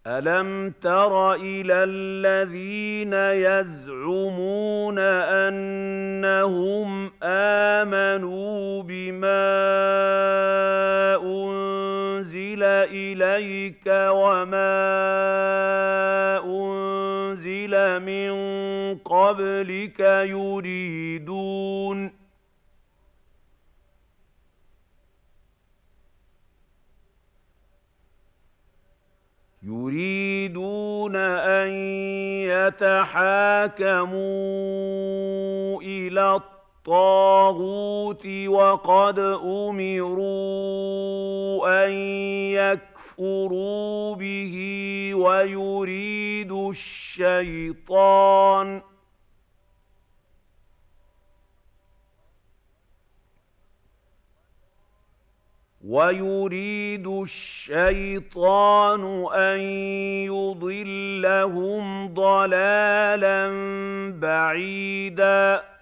أَلَمْ تَرَ إِلَى الَّذِينَ يَزْعُمُونَ أَنَّهُمْ آمَنُوا بِمَا أُنزِلَ إِلَيْكَ وَمَا أُنزِلَ مِن قَبْلِكَ يريدون أن يتحاكموا إلى الطاغوت وقد أمروا أن يكفروا به ويريد الشيطان أن يضلهم ضلالا بعيدا